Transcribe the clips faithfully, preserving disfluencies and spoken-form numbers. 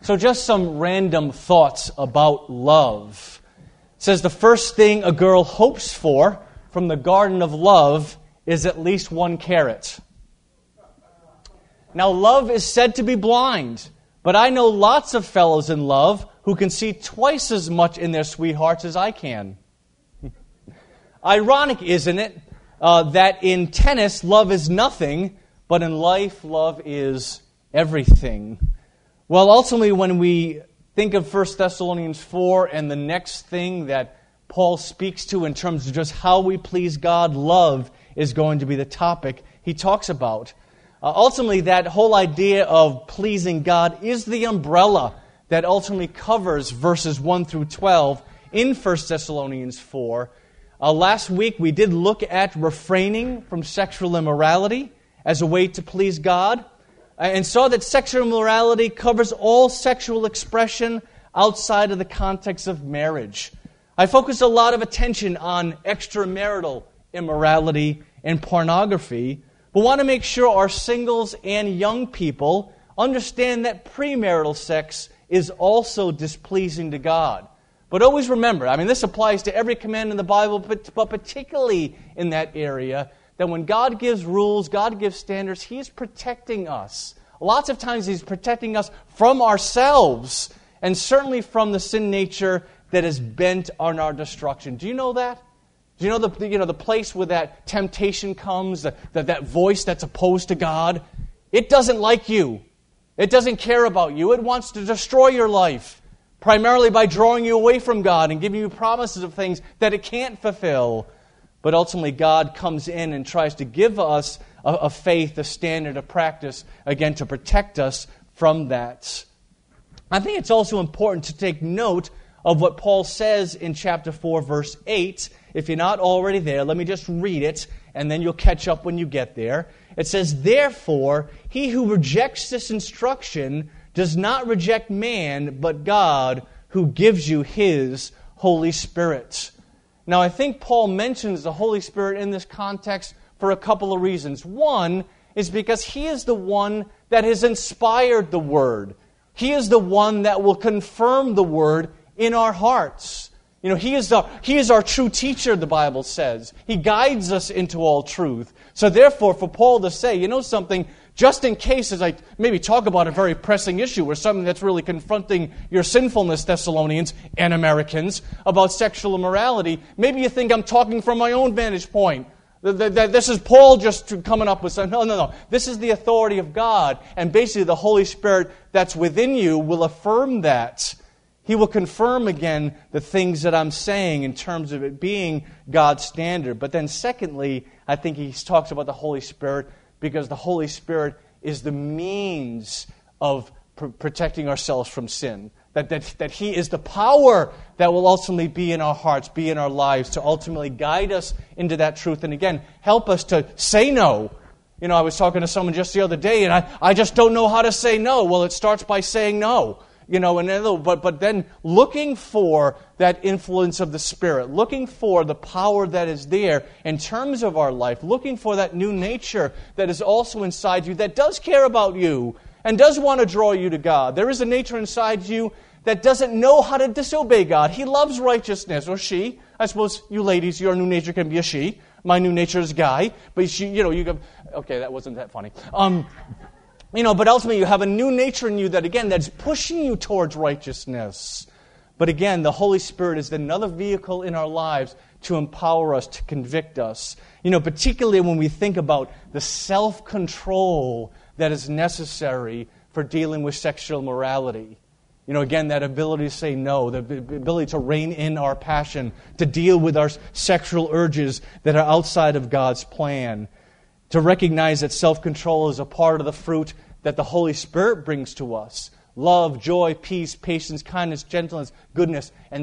So just some random thoughts about love. It says the first thing a girl hopes for from the garden of love is at least one carrot. Now, love is said to be blind, but I know lots of fellows in love who can see twice as much in their sweethearts as I can. Ironic, isn't it, uh, that in tennis, love is nothing, but in life, love is everything. Well, ultimately, when we think of First Thessalonians four and the next thing that Paul speaks to in terms of just how we please God, love is going to be the topic he talks about. Uh, ultimately, that whole idea of pleasing God is the umbrella that ultimately covers verses one through twelve in First Thessalonians four. Uh, last week, we did look at refraining from sexual immorality as a way to please God, and saw that sexual immorality covers all sexual expression outside of the context of marriage. I focused a lot of attention on extramarital immorality and pornography, but want to make sure our singles and young people understand that premarital sex is also displeasing to God. But always remember, I mean, this applies to every command in the Bible, but, but particularly in that area, that when God gives rules, God gives standards, He's protecting us. Lots of times He's protecting us from ourselves, and certainly from the sin nature that is bent on our destruction. Do you know that? Do you know the you know the place where that temptation comes, the, the, that voice that's opposed to God? It doesn't like you. It doesn't care about you. It wants to destroy your life, primarily by drawing you away from God and giving you promises of things that it can't fulfill. But ultimately, God comes in and tries to give us a, a faith, a standard, a practice, again, to protect us from that. I think it's also important to take note of what Paul says in chapter four, verse eight. If you're not already there, let me just read it, and then you'll catch up when you get there. It says, "Therefore, he who rejects this instruction does not reject man, but God, who gives you His Holy Spirit." Now, I think Paul mentions the Holy Spirit in this context for a couple of reasons. One is because He is the one that has inspired the Word. He is the one that will confirm the Word in our hearts. You know, He is the He is our true teacher, the Bible says. He guides us into all truth. So therefore, for Paul to say, you know something, just in case as I maybe talk about a very pressing issue or something that's really confronting your sinfulness, Thessalonians and Americans, about sexual immorality, maybe you think I'm talking from my own vantage point. That this is Paul just coming up with something. No, no, no. This is the authority of God. And basically the Holy Spirit that's within you will affirm that. He will confirm again the things that I'm saying in terms of it being God's standard. But then secondly, I think he talks about the Holy Spirit because the Holy Spirit is the means of pr- protecting ourselves from sin. That, that, that He is the power that will ultimately be in our hearts, be in our lives, to ultimately guide us into that truth. And again, help us to say no. You know, I was talking to someone just the other day, and I, I just don't know how to say no. Well, it starts by saying no. You know, and but but then looking for that influence of the Spirit, looking for the power that is there in terms of our life, looking for that new nature that is also inside you that does care about you and does want to draw you to God. There is a nature inside you that doesn't know how to disobey God. He loves righteousness, or she. I suppose you ladies, your new nature can be a she. My new nature is guy. But she, you know, you go, okay, that wasn't that funny. Um, you know, but ultimately you have a new nature in you that, again, that's pushing you towards righteousness. But again, the Holy Spirit is another vehicle in our lives to empower us, to convict us. You know, particularly when we think about the self-control that is necessary for dealing with sexual morality. You know, again, that ability to say no, the ability to rein in our passion, to deal with our sexual urges that are outside of God's plan, to recognize that self-control is a part of the fruit that the Holy Spirit brings to us. Love, joy, peace, patience, kindness, gentleness, goodness, and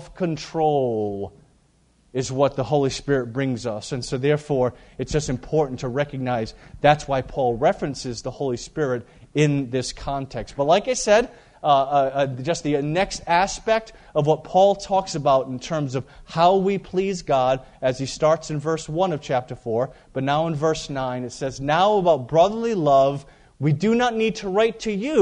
self-control is what the Holy Spirit brings us. And so therefore, it's just important to recognize that's why Paul references the Holy Spirit in this context. But like I said, uh, uh, just the next aspect of what Paul talks about in terms of how we please God, as he starts in verse one of chapter four, but now in verse nine, it says, "Now about brotherly love, we do not need to write to you,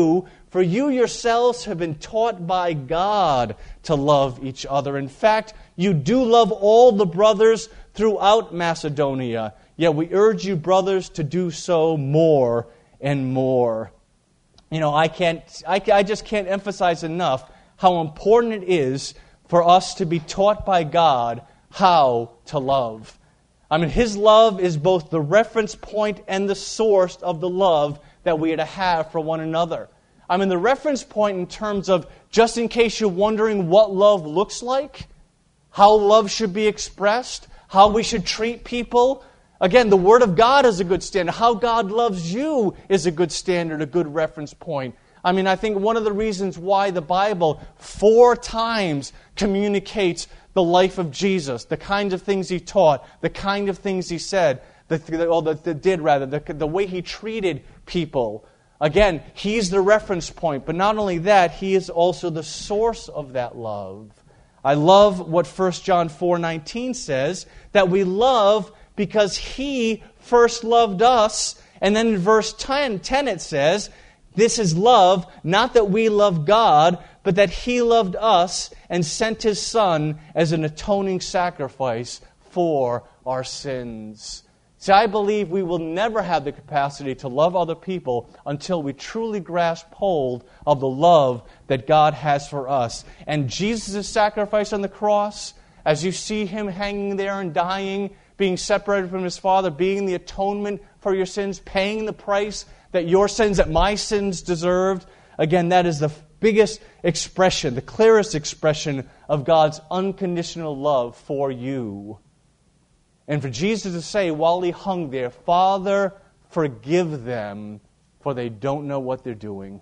For you yourselves have been taught by God to love each other. In fact, you do love all the brothers throughout Macedonia. Yet we urge you, brothers, to do so more and more. You know, I can't, I, I just can't emphasize enough how important it is for us to be taught by God how to love. I mean, His love is both the reference point and the source of the love that we are to have for one another. I mean, the reference point in terms of, just in case you're wondering what love looks like, how love should be expressed, how we should treat people. Again, the Word of God is a good standard. How God loves you is a good standard, a good reference point. I mean, I think one of the reasons why the Bible four times communicates the life of Jesus, the kinds of things He taught, the kind of things He said, the, or the, the did rather, the, the way He treated people. Again, He's the reference point, but not only that, He is also the source of that love. I love what First John four nineteen says, that we love because He first loved us. And then in verse ten, ten it says, this is love, not that we love God, but that He loved us and sent His Son as an atoning sacrifice for our sins. See, I believe we will never have the capacity to love other people until we truly grasp hold of the love that God has for us. And Jesus' sacrifice on the cross, as you see Him hanging there and dying, being separated from His Father, being the atonement for your sins, paying the price that your sins, that my sins deserved, again, that is the biggest expression, the clearest expression of God's unconditional love for you. And for Jesus to say while He hung there, Father, forgive them, for they don't know what they're doing.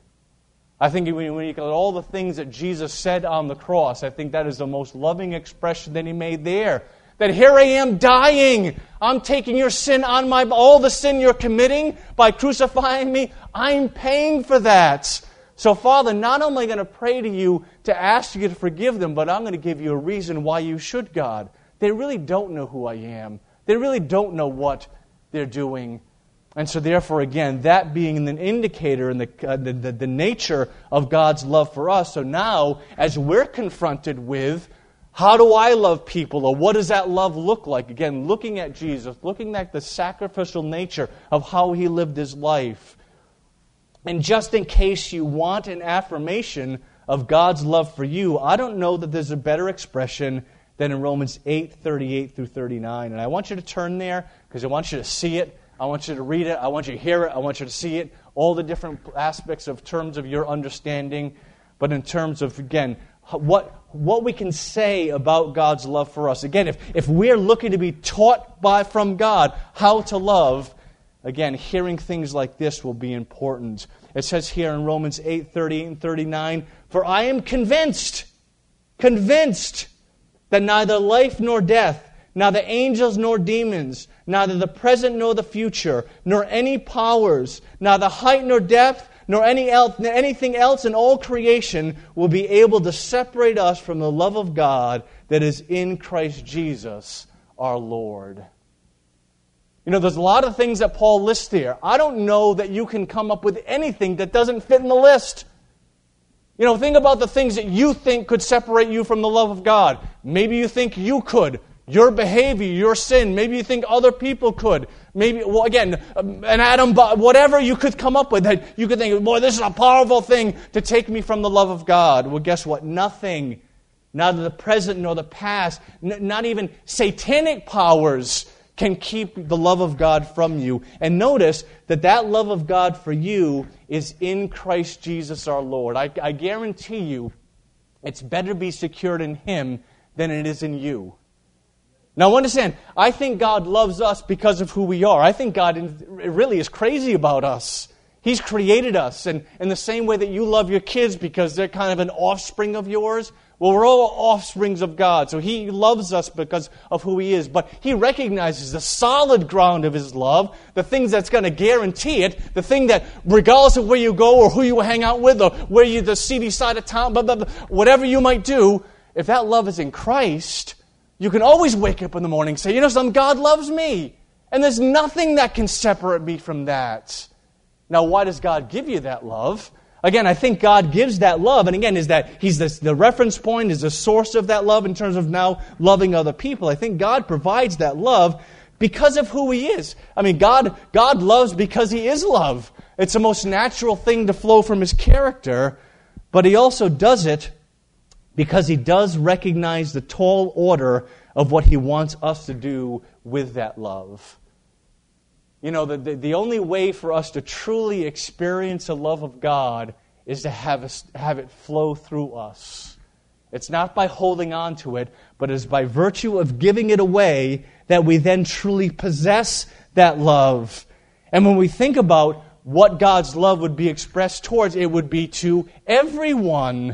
I think when you look at all the things that Jesus said on the cross, I think that is the most loving expression that He made there. That here I am dying. I'm taking your sin on my, all the sin you're committing by crucifying me. I'm paying for that. So Father, not only am I going to pray to you to ask you to forgive them, but I'm going to give you a reason why you should, God. They really don't know who I am. They really don't know what they're doing. And so therefore, again, that being an indicator in the, uh, the, the, the nature of God's love for us. So now, as we're confronted with, how do I love people? Or what does that love look like? Again, looking at Jesus, looking at the sacrificial nature of how He lived His life. And just in case you want an affirmation of God's love for you, I don't know that there's a better expression than in Romans eight, thirty-eight through thirty-nine. And I want you to turn there because I want you to see it. I want you to read it. I want you to hear it. I want you to see it. All the different aspects of terms of your understanding. But in terms of, again, what what we can say about God's love for us. Again, if, if we're looking to be taught by from God how to love, again, hearing things like this will be important. It says here in Romans eight, thirty-eight and thirty-nine, for I am convinced, convinced that neither life nor death, neither angels nor demons, neither the present nor the future, nor any powers, neither height nor depth, nor any else, anything else in all creation will be able to separate us from the love of God that is in Christ Jesus our Lord. You know, there's a lot of things that Paul lists there. I don't know that you can come up with anything that doesn't fit in the list. You know, think about the things that you think could separate you from the love of God. Maybe you think you could. Your behavior, your sin. Maybe you think other people could. Maybe, well, again, an atom, whatever you could come up with that you could think, boy, this is a powerful thing to take me from the love of God. Well, guess what? Nothing, neither the present nor the past, n- not even satanic powers can keep the love of God from you. And notice that that love of God for you is in Christ Jesus our Lord. I, I guarantee you it's better to be secured in Him than it is in you. Now understand, I think God loves us because of who we are. I think God really is crazy about us. He's created us. And in the same way that you love your kids because they're kind of an offspring of yours, well, we're all offsprings of God. So He loves us because of who He is. But He recognizes the solid ground of His love, the things that's going to guarantee it, the thing that regardless of where you go or who you hang out with or where you, the seedy side of town, blah, blah, blah, whatever you might do, if that love is in Christ, you can always wake up in the morning and say, you know something, God loves me. And there's nothing that can separate me from that. Now, why does God give you that love? Again, I think God gives that love, and again, is that He's the, the reference point, is the source of that love in terms of now loving other people. I think God provides that love because of who He is. I mean, God, God loves because He is love. It's the most natural thing to flow from His character, but He also does it because He does recognize the tall order of what He wants us to do with that love. You know, the, the, the only way for us to truly experience the love of God is to have, a, have it flow through us. It's not by holding on to it, but it's by virtue of giving it away that we then truly possess that love. And when we think about what God's love would be expressed towards, it would be to everyone.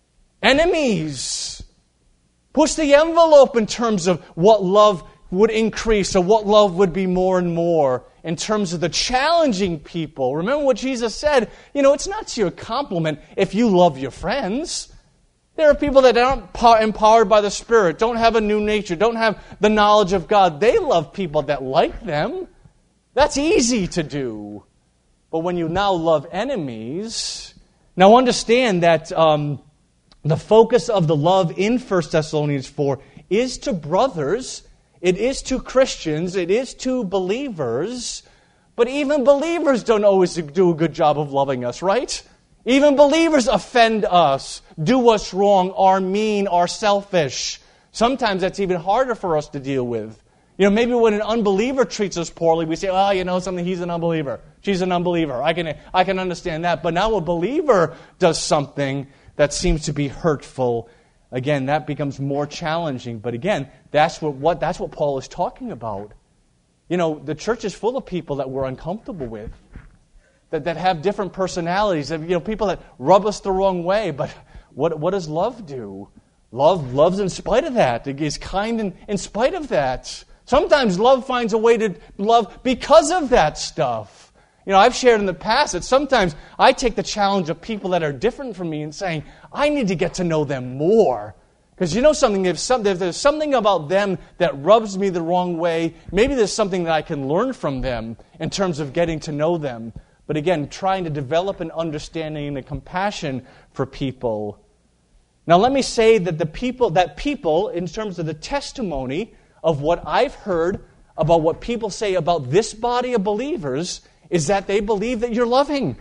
Enemies. Push the envelope in terms of what love would increase, or what love would be more and more in terms of the challenging people. Remember what Jesus said, you know, it's not to your compliment if you love your friends. There are people that aren't empowered by the Spirit, don't have a new nature, don't have the knowledge of God. They love people that like them. That's easy to do. But when you now love enemies, now understand that um, the focus of the love in First Thessalonians four is to brothers. It is to Christians, it is to believers, but even believers don't always do a good job of loving us, right? Even believers offend us, do us wrong, are mean, are selfish. Sometimes that's even harder for us to deal with. You know, maybe when an unbeliever treats us poorly, we say, oh, you know something, he's an unbeliever. She's an unbeliever. I can, I can understand that. But now a believer does something that seems to be hurtful. Again, that becomes more challenging. But again, that's what, what that's what Paul is talking about. You know, the church is full of people that we're uncomfortable with, that, that have different personalities, that, you know, people that rub us the wrong way. But what what does love do? Love loves in spite of that. It is kind in, in spite of that. Sometimes love finds a way to love because of that stuff. You know, I've shared in the past that sometimes I take the challenge of people that are different from me and saying, I need to get to know them more. Because you know something, if, some, if there's something about them that rubs me the wrong way, maybe there's something that I can learn from them in terms of getting to know them. But again, trying to develop an understanding and a compassion for people. Now let me say that the people, that people, in terms of the testimony of what I've heard about what people say about this body of believers, is that they believe that you're loving.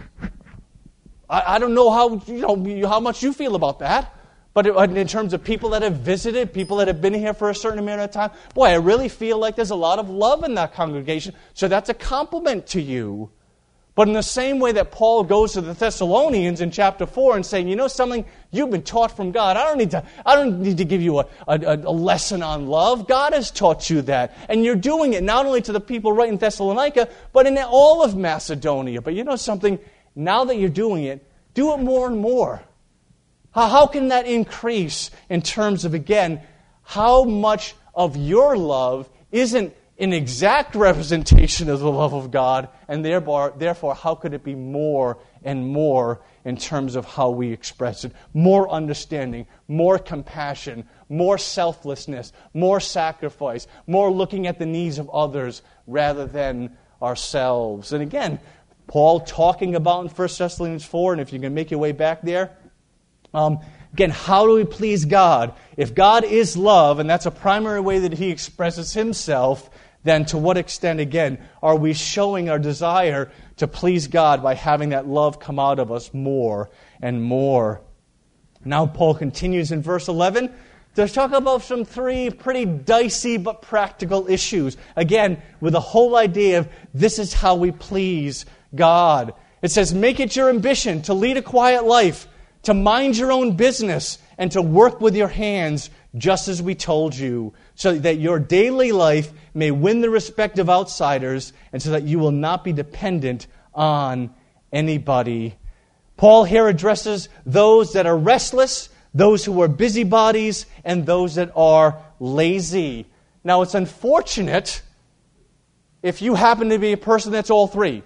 I, I don't know how you know how much you feel about that, but in terms of people that have visited, people that have been here for a certain amount of time, boy, I really feel like there's a lot of love in that congregation, so that's a compliment to you. But in the same way that Paul goes to the Thessalonians in chapter four and saying, you know something, you've been taught from God. I don't need to, I don't need to give you a, a, a lesson on love. God has taught you that. And you're doing it not only to the people right in Thessalonica, but in all of Macedonia. But you know something, now that you're doing it, do it more and more. How, how can that increase in terms of, again, how much of your love isn't an exact representation of the love of God, and therefore, therefore, how could it be more and more in terms of how we express it? More understanding, more compassion, more selflessness, more sacrifice, more looking at the needs of others rather than ourselves. And again, Paul talking about in First Thessalonians four, and if you can make your way back there, um, again, how do we please God? If God is love, and that's a primary way that He expresses Himself, then to what extent, again, are we showing our desire to please God by having that love come out of us more and more? Now Paul continues in verse eleven to talk about some three pretty dicey but practical issues. Again, with the whole idea of this is how we please God. It says, make it your ambition to lead a quiet life, to mind your own business, and to work with your hands, just as we told you, so that your daily life may win the respect of outsiders, and so that you will not be dependent on anybody. Paul here addresses those that are restless, those who are busybodies, and those that are lazy. Now, it's unfortunate if you happen to be a person that's all three.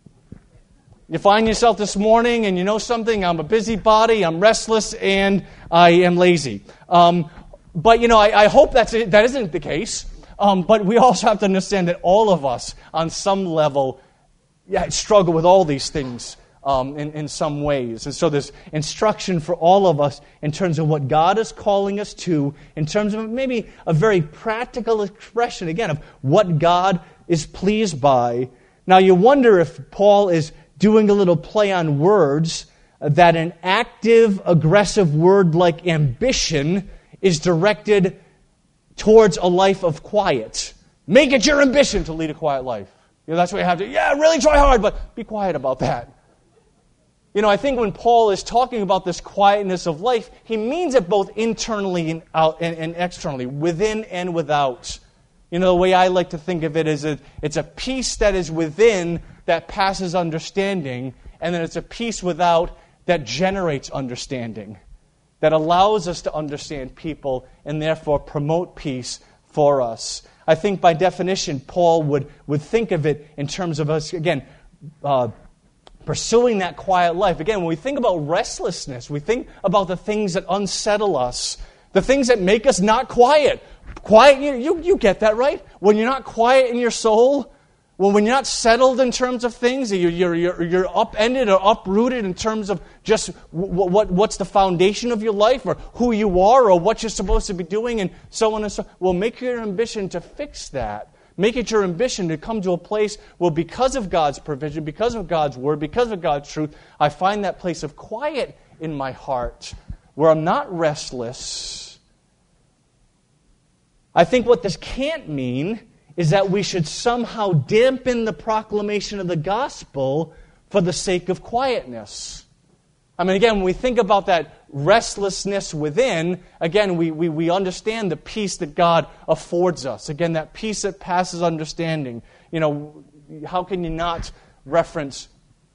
You find yourself this morning and you know something, I'm a busybody, I'm restless, and I am lazy. Um, but, you know, I, I hope that's, that isn't the case. Um, but we also have to understand that all of us, on some level, yeah, struggle with all these things. um, in, in some ways. And so there's instruction for all of us in terms of what God is calling us to, in terms of maybe a very practical expression, again, of what God is pleased by. Now you wonder if Paul is doing a little play on words, that an active, aggressive word like ambition is directed towards a life of quiet. Make it your ambition to lead a quiet life. You know, that's what you have to, yeah, really try hard, but be quiet about that. You know, I think when Paul is talking about this quietness of life, he means it both internally and, out, and, and externally, within and without. You know, the way I like to think of it is a, it's a peace that is within that passes understanding, and then it's a peace without that generates understanding, that allows us to understand people and therefore promote peace for us. I think by definition, Paul would, would think of it in terms of us, again, uh, pursuing that quiet life. Again, when we think about restlessness, we think about the things that unsettle us, the things that make us not quiet. Quiet, you, you, you get that, right? When you're not quiet in your soul, well, when you're not settled in terms of things, you're, you're, you're, you're upended or uprooted in terms of just what, what, what's the foundation of your life or who you are or what you're supposed to be doing and so on and so on. Well, make your ambition to fix that. Make it your ambition to come to a place where because of God's provision, because of God's word, because of God's truth, I find that place of quiet in my heart where I'm not restless. I think what this can't mean is that we should somehow dampen the proclamation of the gospel for the sake of quietness. I mean, again, when we think about that restlessness within, again, we, we, we understand the peace that God affords us. Again, that peace that passes understanding. You know, how can you not reference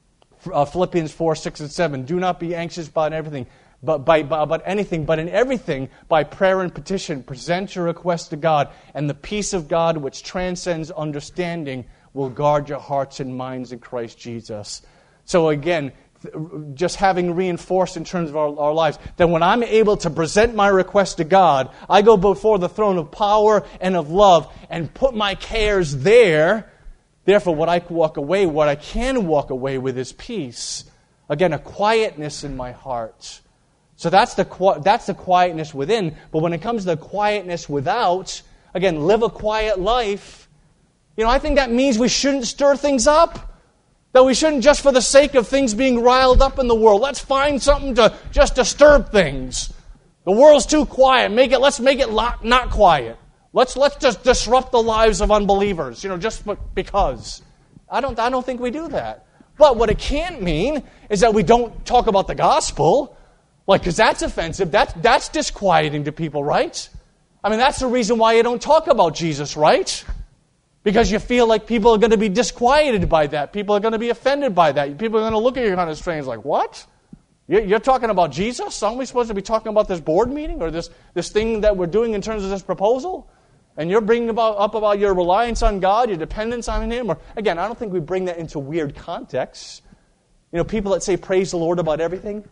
uh, Philippians four, six, and seven? Do not be anxious about everything. But by, by about anything, but in everything, by prayer and petition, present your request to God, and the peace of God, which transcends understanding, will guard your hearts and minds in Christ Jesus. So again, just having reinforced in terms of our, our lives, that when I'm able to present my request to God, I go before the throne of power and of love and put my cares there. Therefore, what I walk away, what I can walk away with is peace. Again, a quietness in my heart. So that's the that's the quietness within. But when it comes to the quietness without, again, live a quiet life. You know, I think that means we shouldn't stir things up. That we shouldn't just for the sake of things being riled up in the world. Let's find something to just disturb things. The world's too quiet. Make it. Let's make it not quiet. Let's let's just disrupt the lives of unbelievers. You know, just because. I don't I don't think we do that. But what it can't mean is that we don't talk about the gospel. Like, because that's offensive. That's, that's disquieting to people, right? I mean, that's the reason why you don't talk about Jesus, right? Because you feel like people are going to be disquieted by that. People are going to be offended by that. People are going to look at you kind of strange, like, what? You're talking about Jesus? Aren't we supposed to be talking about this board meeting or this, this thing that we're doing in terms of this proposal? And you're bringing about, up about your reliance on God, your dependence on Him? Or again, I don't think we bring that into weird contexts. You know, people that say praise the Lord about everything.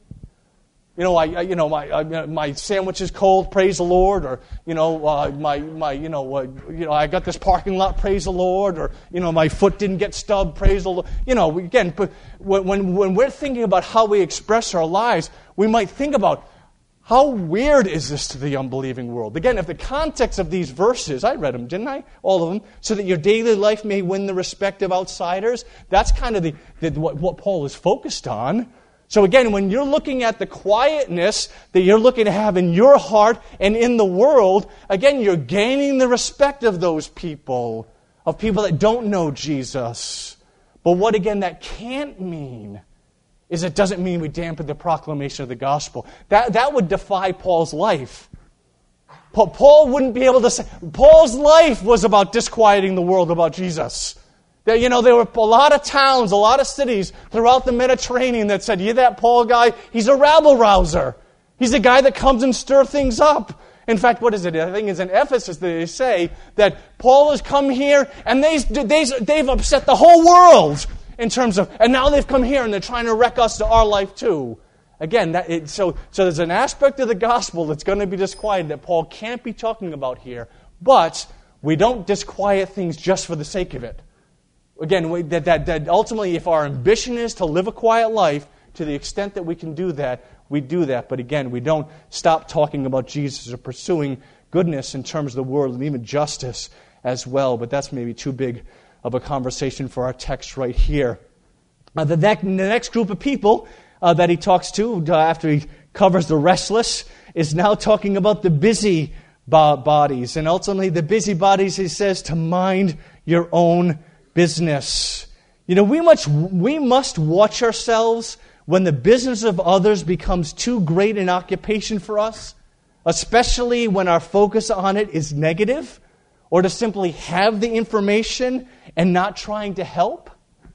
You know, I, I you know, my uh, my sandwich is cold. Praise the Lord, or you know, uh, my my you know, uh, you know, I got this parking lot. Praise the Lord, or you know, my foot didn't get stubbed. Praise the Lord. You know, again, but when when we're thinking about how we express our lives, we might think about how weird is this to the unbelieving world. Again, if the context of these verses, I read them, didn't I? All of them, so that your daily life may win the respect of outsiders. That's kind of the, the what, what Paul is focused on. So again, when you're looking at the quietness that you're looking to have in your heart and in the world, again, you're gaining the respect of those people, of people that don't know Jesus. But what, again, that can't mean is it doesn't mean we dampen the proclamation of the gospel. That, that would defy Paul's life. Paul wouldn't be able to say, Paul's life was about disquieting the world about Jesus. That, you know, there were a lot of towns, a lot of cities throughout the Mediterranean that said, you that Paul guy, he's a rabble-rouser. He's a guy that comes and stirs things up. In fact, what is it? I think it's in Ephesus that they say that Paul has come here and they, they, they've upset the whole world in terms of, and now they've come here and they're trying to wreck us to our life too. Again, that it, so, so there's an aspect of the gospel that's going to be disquieted that Paul can't be talking about here, but we don't disquiet things just for the sake of it. Again, we, that, that, that ultimately if our ambition is to live a quiet life, to the extent that we can do that, we do that. But again, we don't stop talking about Jesus or pursuing goodness in terms of the world and even justice as well. But that's maybe too big of a conversation for our text right here. Uh, the, the next group of people uh, that he talks to uh, after he covers the restless is now talking about the busy bodies. And ultimately the busy bodies, he says, to mind your own business. You know, we must, we must watch ourselves when the business of others becomes too great an occupation for us, especially when our focus on it is negative, or to simply have the information and not trying to help.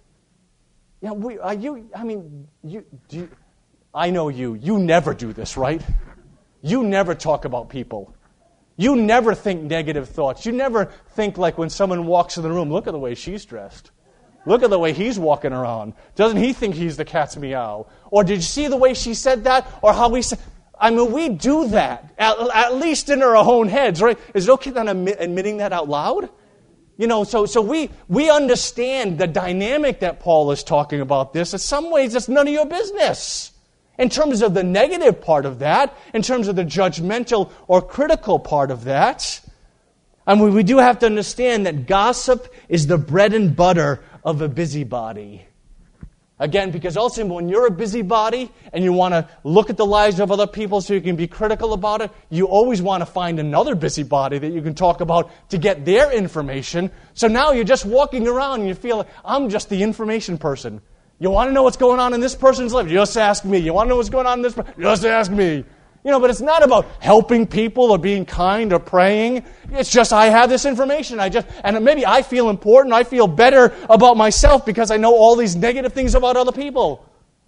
Yeah, you know, we, are you, I mean, you, do you, I know you. You never do this, right? You never talk about people. You never think negative thoughts. You never think like when someone walks in the room, look at the way she's dressed. Look at the way he's walking around. Doesn't he think he's the cat's meow? Or did you see the way she said that? Or how we said... I mean, we do that, at, at least in our own heads, right? Is it okay that I'm admitting that out loud? You know, so so we we understand the dynamic that Paul is talking about this. In some ways, it's none of your business. In terms of the negative part of that, in terms of the judgmental or critical part of that. And we, we do have to understand that gossip is the bread and butter of a busybody. Again, because ultimately when you're a busybody and you want to look at the lives of other people so you can be critical about it, you always want to find another busybody that you can talk about to get their information. So now you're just walking around and you feel like, I'm just the information person. You want to know what's going on in this person's life? Just ask me. You want to know what's going on in this person? Just ask me. You know, but it's not about helping people or being kind or praying. It's just I have this information. I just and maybe I feel important. I feel better about myself because I know all these negative things about other people.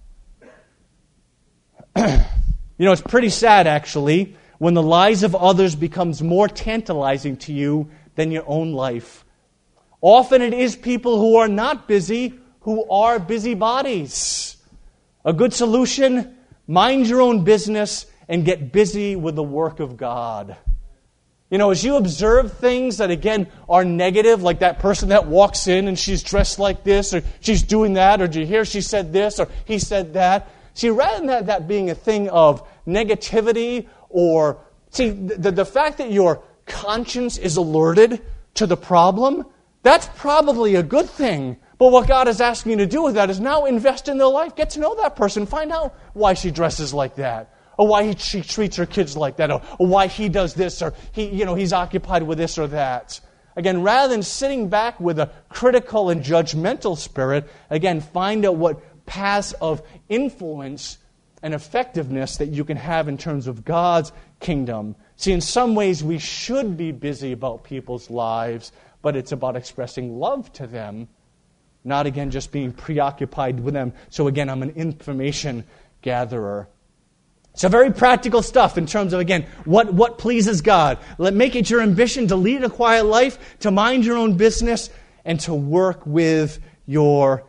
You know, it's pretty sad actually when the lies of others becomes more tantalizing to you than your own life. Often it is people who are not busy who are busybodies. A good solution: mind your own business and get busy with the work of God. You know, as you observe things that, again, are negative, like that person that walks in and she's dressed like this, or she's doing that, or do you hear she said this, or he said that? See, rather than that, that being a thing of negativity, or, see, the, the fact that your conscience is alerted to the problem, that's probably a good thing. But what God is asking you to do with that is now invest in their life. Get to know that person. Find out why she dresses like that. Or why he, she treats her kids like that, or, or why he does this, or he, you know, he's occupied with this or that. Again, rather than sitting back with a critical and judgmental spirit, again, find out what paths of influence and effectiveness that you can have in terms of God's kingdom. See, in some ways, we should be busy about people's lives, but it's about expressing love to them, not, again, just being preoccupied with them. So, again, I'm an information gatherer. So very practical stuff in terms of, again, what, what pleases God. Let make it your ambition to lead a quiet life, to mind your own business, and to work with your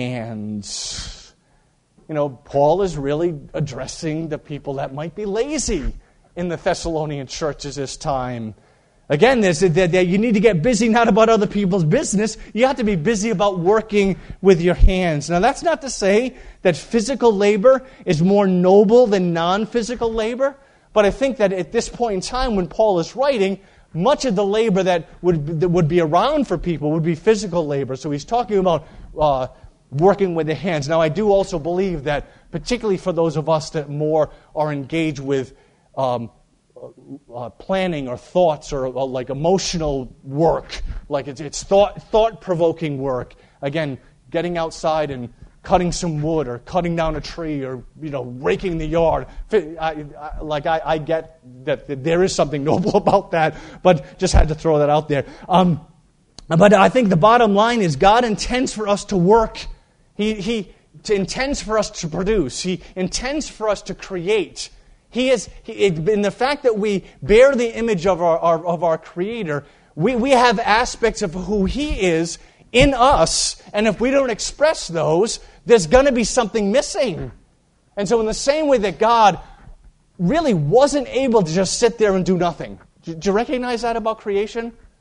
hands. You know, Paul is really addressing the people that might be lazy in the Thessalonian churches this time. Again, there's that you need to get busy not about other people's business. You have to be busy about working with your hands. Now, that's not to say that physical labor is more noble than non-physical labor. But I think that at this point in time when Paul is writing, much of the labor that would, that would be around for people would be physical labor. So he's talking about uh, working with the hands. Now, I do also believe that, particularly for those of us that more are engaged with um, Uh, planning or thoughts or uh, like emotional work, like it's, it's thought thought-provoking work. Again, getting outside and cutting some wood or cutting down a tree or you know raking the yard. I, I, like I, I get that, that there is something noble about that, but just had to throw that out there. Um, but I think the bottom line is God intends for us to work. He He intends for us to produce. He intends for us to create. He is, he, in the fact that we bear the image of our, our of our Creator, we, we have aspects of who He is in us, and if we don't express those, there's going to be something missing. And so in the same way that God really wasn't able to just sit there and do nothing. Do you recognize that about creation?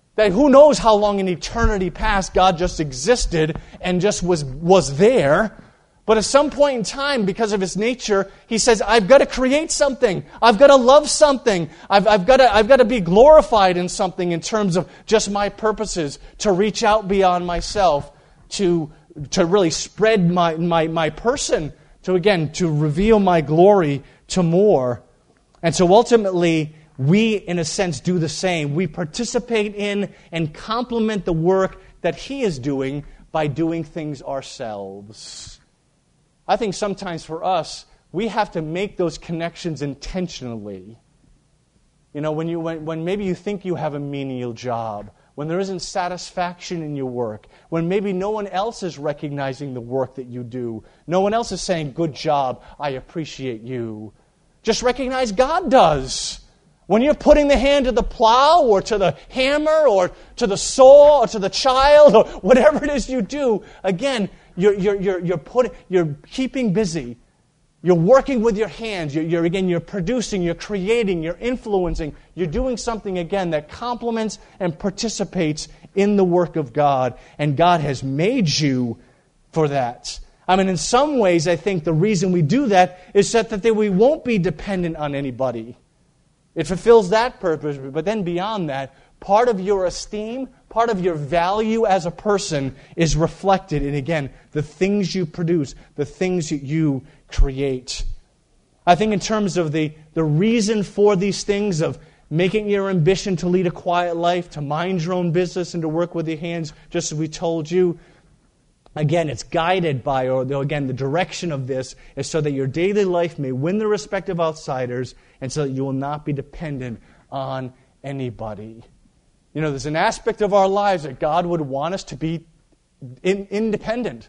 That who knows how long in eternity past God just existed and just was, was there. But at some point in time, because of His nature, He says, I've got to create something. I've got to love something. I've, I've, got to, I've got to be glorified in something in terms of just my purposes, to reach out beyond myself, to, to really spread my, my, my person, to again, to reveal my glory to more. And so ultimately, we, in a sense, do the same. We participate in and complement the work that He is doing by doing things ourselves. I think sometimes for us, we have to make those connections intentionally. You know, when you when, when maybe you think you have a menial job, when there isn't satisfaction in your work, when maybe no one else is recognizing the work that you do, no one else is saying, good job, I appreciate you. Just recognize God does. When you're putting the hand to the plow or to the hammer or to the saw or to the child or whatever it is you do, again, you're, you're, you're, you're, putting, you're keeping busy. You're working with your hands. You're, you're, again, you're producing, you're creating, you're influencing. You're doing something, again, that complements and participates in the work of God. And God has made you for that. I mean, in some ways, I think the reason we do that is that, that we won't be dependent on anybody. It fulfills that purpose, but then beyond that, part of your esteem, part of your value as a person is reflected in, again, the things you produce, the things that you create. I think in terms of the, the reason for these things, of making your ambition to lead a quiet life, to mind your own business and to work with your hands, just as we told you, again, it's guided by, or again, the direction of this is so that your daily life may win the respect of outsiders and so that you will not be dependent on anybody. You know, there's an aspect of our lives that God would want us to be in, independent.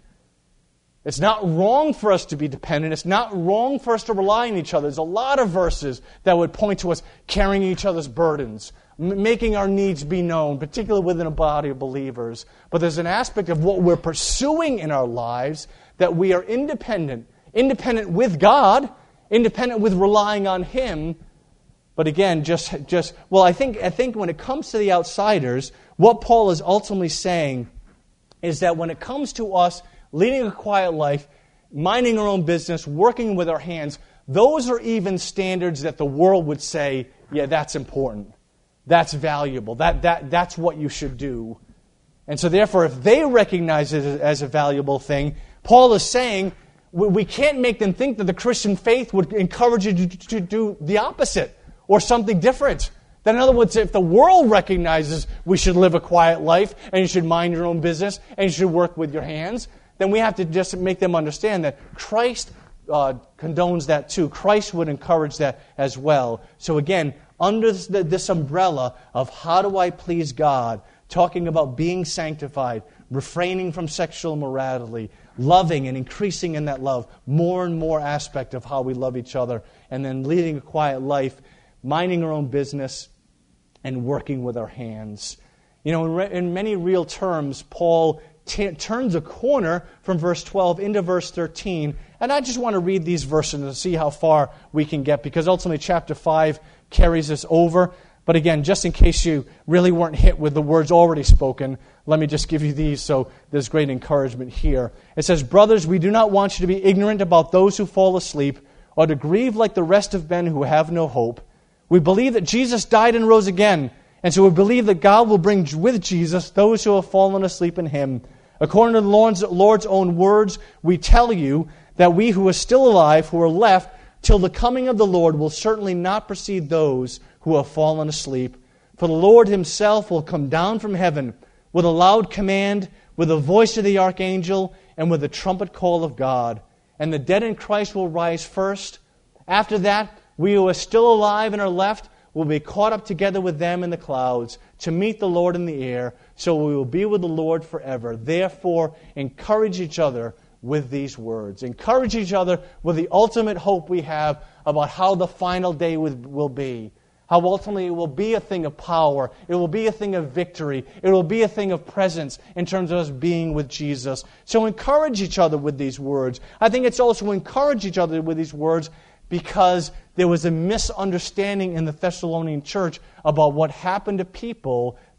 It's not wrong for us to be dependent. It's not wrong for us to rely on each other. There's a lot of verses that would point to us carrying each other's burdens, m- making our needs be known, particularly within a body of believers. But there's an aspect of what we're pursuing in our lives that we are independent, independent with God, independent with relying on Him. But again, just, just well, I think, I think when it comes to the outsiders, what Paul is ultimately saying is that when it comes to us leading a quiet life, minding our own business, working with our hands, those are even standards that the world would say, yeah, that's important. That's valuable. That, that, that's what you should do. And so therefore, if they recognize it as a valuable thing, Paul is saying we can't make them think that the Christian faith would encourage you to, to do the opposite or something different. That in other words, if the world recognizes we should live a quiet life and you should mind your own business and you should work with your hands, then we have to just make them understand that Christ uh, condones that too. Christ would encourage that as well. So again, under this, this umbrella of how do I please God, talking about being sanctified, refraining from sexual immorality, loving and increasing in that love, more and more aspect of how we love each other, and then leading a quiet life, minding our own business, and working with our hands. You know, in, re- in many real terms, Paul T- turns a corner from verse twelve into verse thirteen. And I just want to read these verses and see how far we can get, because ultimately chapter five carries us over. But again, just in case you really weren't hit with the words already spoken, let me just give you these so there's great encouragement here. It says, "Brothers, we do not want you to be ignorant about those who fall asleep, or to grieve like the rest of men who have no hope. We believe that Jesus died and rose again, and so we believe that God will bring with Jesus those who have fallen asleep in Him. According to the Lord's, Lord's own words, we tell you that we who are still alive, who are left till the coming of the Lord, will certainly not precede those who have fallen asleep. For the Lord Himself will come down from heaven with a loud command, with the voice of the archangel, and with the trumpet call of God. And the dead in Christ will rise first. After that, we who are still alive and are left will be caught up together with them in the clouds to meet the Lord in the air, so we will be with the Lord forever. Therefore, encourage each other with these words. Encourage each other with the ultimate hope we have about how the final day will be. How ultimately it will be a thing of power. It will be a thing of victory. It will be a thing of presence in terms of us being with Jesus. So encourage each other with these words. I think it's also encourage each other with these words because there was a misunderstanding in the Thessalonian church about what happened to people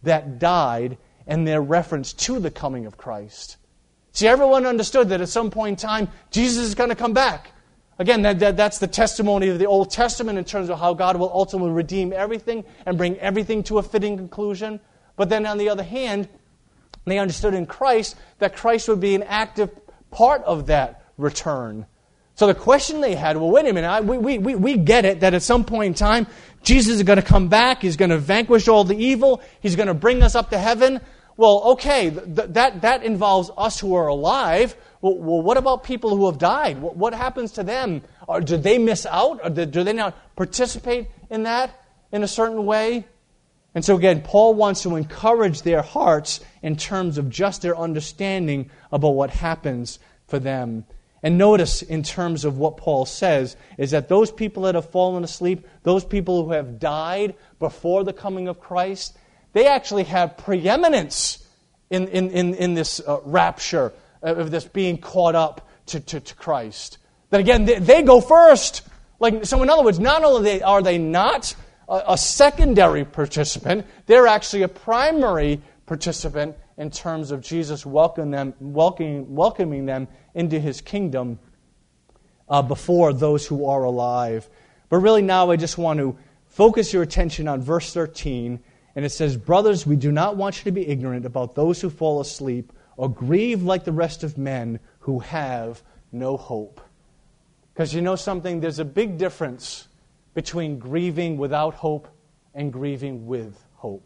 that died and their reference to the coming of Christ. See, everyone understood that at some point in time, Jesus is going to come back. Again, that, that, that's the testimony of the Old Testament in terms of how God will ultimately redeem everything and bring everything to a fitting conclusion. But then on the other hand, they understood in Christ that Christ would be an active part of that return. So the question they had, well, wait a minute, I, we, we, we get it that at some point in time, Jesus is going to come back, He's going to vanquish all the evil, He's going to bring us up to heaven. Well, okay, th- that, that involves us who are alive. Well, well, what about people who have died? What, what happens to them? Or do they miss out? Or do, do they not participate in that in a certain way? And so again, Paul wants to encourage their hearts in terms of just their understanding about what happens for them. And notice in terms of what Paul says is that those people that have fallen asleep, those people who have died before the coming of Christ, they actually have preeminence in, in, in, in this uh, rapture of this being caught up to, to, to Christ. That again, they, they go first. Like, so in other words, not only are they not a, a secondary participant, they're actually a primary participant in terms of Jesus welcoming them, welcoming, welcoming them into His kingdom uh, before those who are alive. But really now I just want to focus your attention on verse thirteen. And it says, "Brothers, we do not want you to be ignorant about those who fall asleep or grieve like the rest of men who have no hope." Because you know something? There's a big difference between grieving without hope and grieving with hope.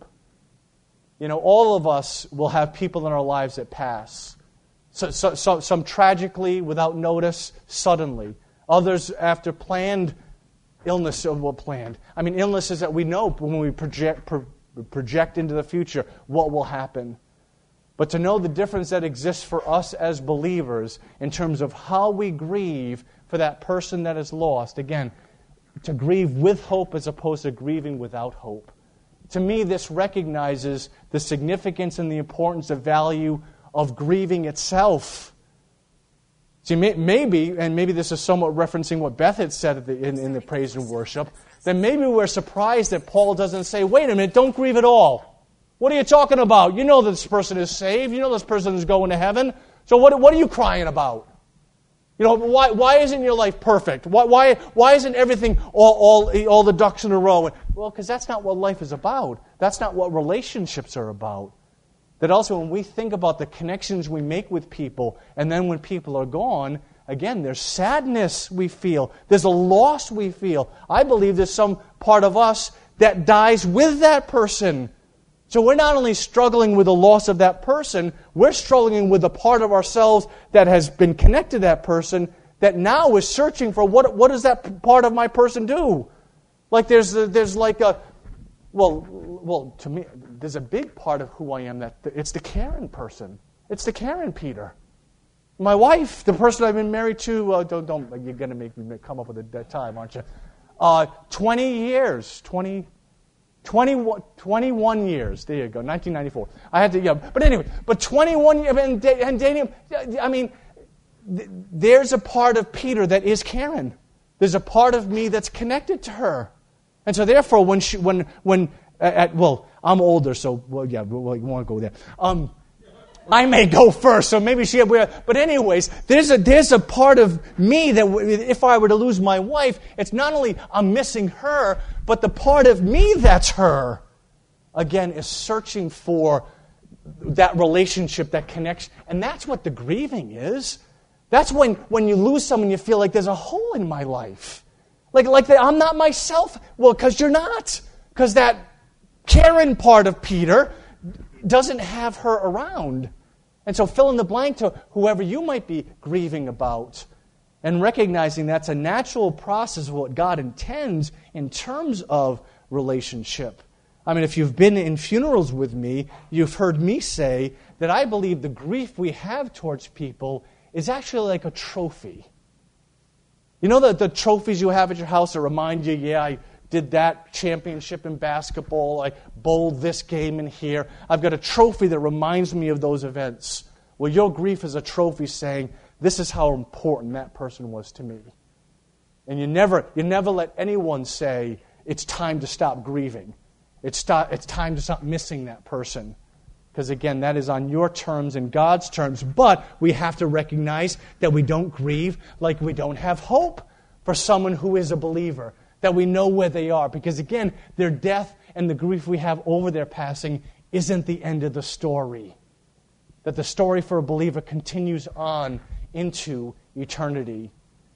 You know, all of us will have people in our lives that pass. So, so, so, some tragically, without notice, suddenly. Others after planned illness, well, planned. I mean, illnesses that we know when we project, pro, project into the future what will happen. But to know the difference that exists for us as believers in terms of how we grieve for that person that is lost. Again, to grieve with hope as opposed to grieving without hope. To me, this recognizes the significance and the importance, the value of grieving itself. See, maybe, and maybe this is somewhat referencing what Beth had said at the, in, in the praise and worship, that maybe we're surprised that Paul doesn't say, wait a minute, don't grieve at all. What are you talking about? You know this person is saved. You know this person is going to heaven. So what, what are you crying about? You know, why, why isn't your life perfect? Why, why, why isn't everything all, all, all the ducks in a row? Well, because that's not what life is about. That's not what relationships are about. That also when we think about the connections we make with people, and then when people are gone, again, there's sadness we feel. There's a loss we feel. I believe there's some part of us that dies with that person. So we're not only struggling with the loss of that person, we're struggling with a part of ourselves that has been connected to that person that now is searching for what, what does that part of my person do? Like there's a, there's like a, well, well to me, there's a big part of who I am that it's the Karen person. It's the Karen Peter. My wife, the person I've been married to, uh, don't, don't, you're going to make me come up with a dead time, aren't you? Uh, twenty years, twenty twenty-one, twenty-one years. There you go, nineteen ninety-four. I had to, yeah. But anyway, but twenty-one years, and, and dating, I mean, th- there's a part of Peter that is Karen. There's a part of me that's connected to her. And so therefore, when she, when, when, uh, at, well, I'm older, so, well, yeah, well, you want to go there. Um, I may go first, so maybe she, but anyways, there's a, there's a part of me that if I were to lose my wife, it's not only I'm missing her, but the part of me that's her, again, is searching for that relationship, that connection. And that's what the grieving is. That's when, when you lose someone, you feel like there's a hole in my life. Like, like that I'm not myself. Well, because you're not. Because that Karen part of Peter doesn't have her around. And so fill in the blank to whoever you might be grieving about. And recognizing that's a natural process of what God intends in terms of relationship. I mean, if you've been in funerals with me, you've heard me say that I believe the grief we have towards people is actually like a trophy. You know the, the trophies you have at your house that remind you, yeah, I did that championship in basketball, I bowled this game in here. I've got a trophy that reminds me of those events. Well, your grief is a trophy saying, this is how important that person was to me. And you never, you never let anyone say, it's time to stop grieving. It's, st- it's time to stop missing that person. Because again, that is on your terms and God's terms. But we have to recognize that we don't grieve like we don't have hope for someone who is a believer. That we know where they are. Because again, their death and the grief we have over their passing isn't the end of the story. That the story for a believer continues on into eternity.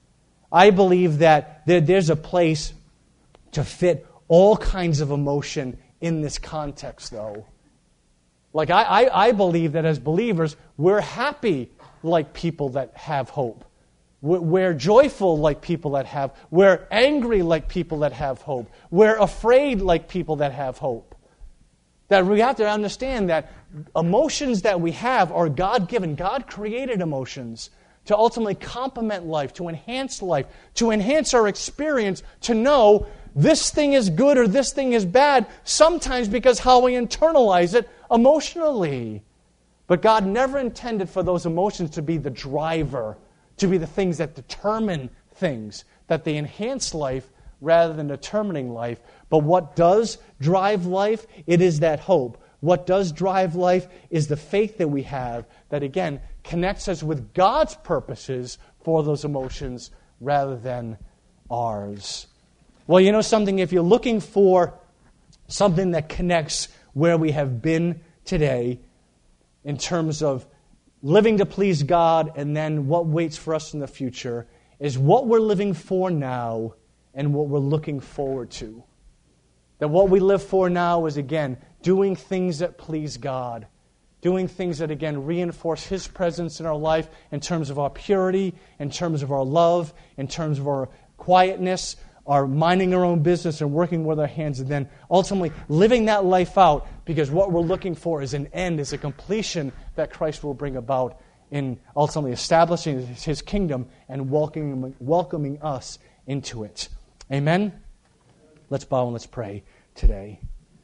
I believe that there, there's a place to fit all kinds of emotion in this context, though. Like, I, I, I believe that as believers, we're happy like people that have hope. We're, we're joyful like people that have. We're angry like people that have hope. We're afraid like people that have hope. That we have to understand that emotions that we have are God-given, God-created emotions to ultimately complement life, to enhance life, to enhance our experience, to know this thing is good or this thing is bad, sometimes because how we internalize it emotionally. But God never intended for those emotions to be the driver, to be the things that determine things, that they enhance life rather than determining life. But what does drive life? It is that hope. What does drive life is the faith that we have that, again, connects us with God's purposes for those emotions rather than ours. Well, you know something? If you're looking for something that connects where we have been today in terms of living to please God and then what waits for us in the future, is what we're living for now and what we're looking forward to. That what we live for now is, again, doing things that please God. Doing things that, again, reinforce His presence in our life in terms of our purity, in terms of our love, in terms of our quietness, our minding our own business and working with our hands, and then ultimately living that life out, because what we're looking for is an end, is a completion that Christ will bring about in ultimately establishing His kingdom and welcoming, welcoming us into it. Amen? Let's bow and let's pray today.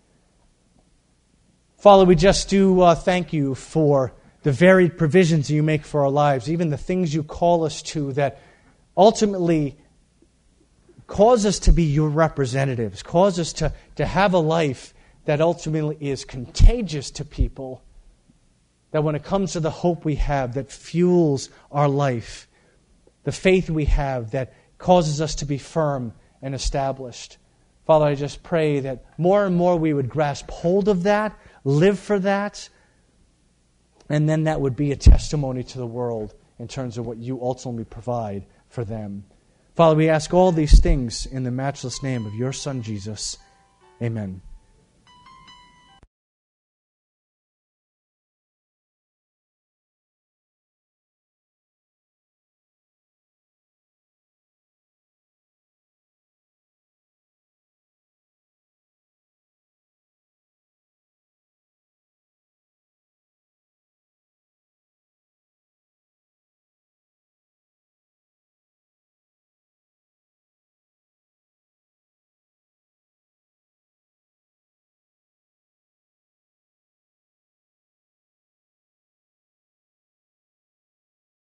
Father, we just do uh, thank you for the varied provisions you make for our lives, even the things you call us to that ultimately cause us to be your representatives, cause us to, to have a life that ultimately is contagious to people, that when it comes to the hope we have that fuels our life, the faith we have that causes us to be firm and established. Father, I just pray that more and more we would grasp hold of that, live for that, and then that would be a testimony to the world in terms of what you ultimately provide for them. Father, we ask all these things in the matchless name of your Son, Jesus. Amen.